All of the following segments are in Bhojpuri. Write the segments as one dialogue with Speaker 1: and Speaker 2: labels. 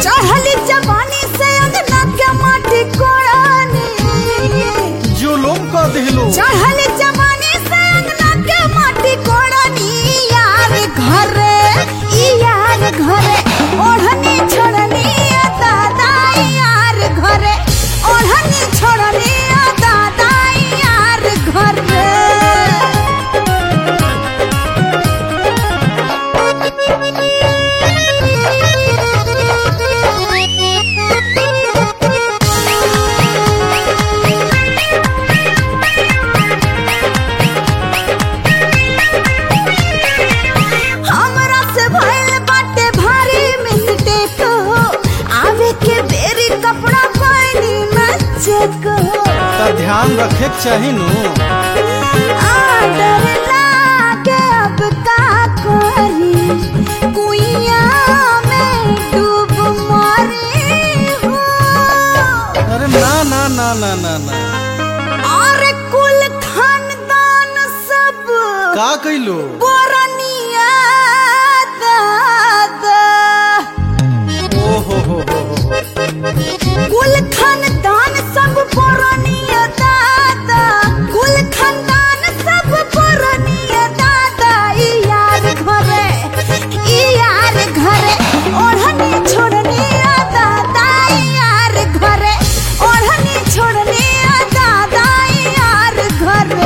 Speaker 1: चढ़ली जवानी से अंगना के माटी कोड़ानी
Speaker 2: जुलुम कर दिलो।
Speaker 1: चढ़ली जवानी से अंगना के माटी कोड़ानी यार घरे ओढ़नी छोड़नी दादा यार घरे ओढ़नी छोड़नी दादा यार घरे।
Speaker 2: ध्यान रखे चाहिए नु।
Speaker 1: डर लागे अब का करी कुइया में डूब मरी हो।
Speaker 2: अरे ना ना ना ना ना ना।
Speaker 1: अरे कुल खानदान सब
Speaker 2: का कइलो
Speaker 1: बोरनिया दादा।
Speaker 2: ओ हो
Speaker 1: कुल खानदान सब बोरनिया दादा। कुल खानदान सब बोरनिया दादा यार घरे ओढ़नी छोड़नी दादा यार घरे ओढ़नी छोड़नी दादा यार घरे।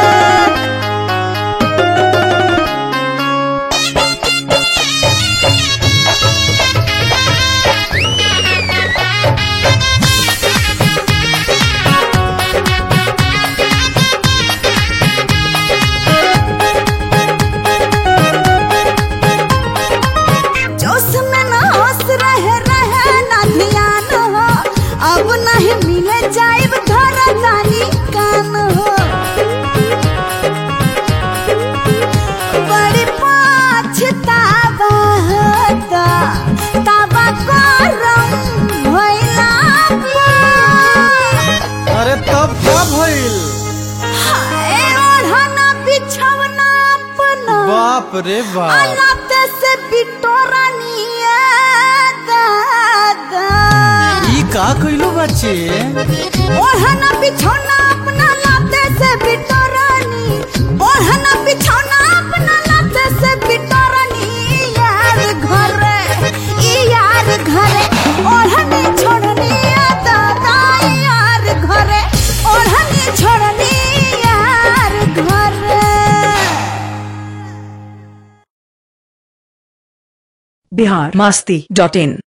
Speaker 1: अब नहीं मिले जाइब धरतानी कान हो। बड़ी पछतावा होता ताबा करम भइला।
Speaker 2: अरे तब का भइल?
Speaker 1: हाय ओढ़ना बिछवना अपना
Speaker 2: बाप रे बाप
Speaker 1: अलाते से बिटोरानी दादा।
Speaker 2: का कइलो बच्चे?
Speaker 1: ओढ़ना बिछौना अपना लाते से बिटोरानी ओढ़ना बिछौना अपना लाते से बिटोरानी यार घरे ओढ़नी छोड़नी दादा यार घरे ओढ़नी छोड़नी यार घरे।
Speaker 3: biharmasti.in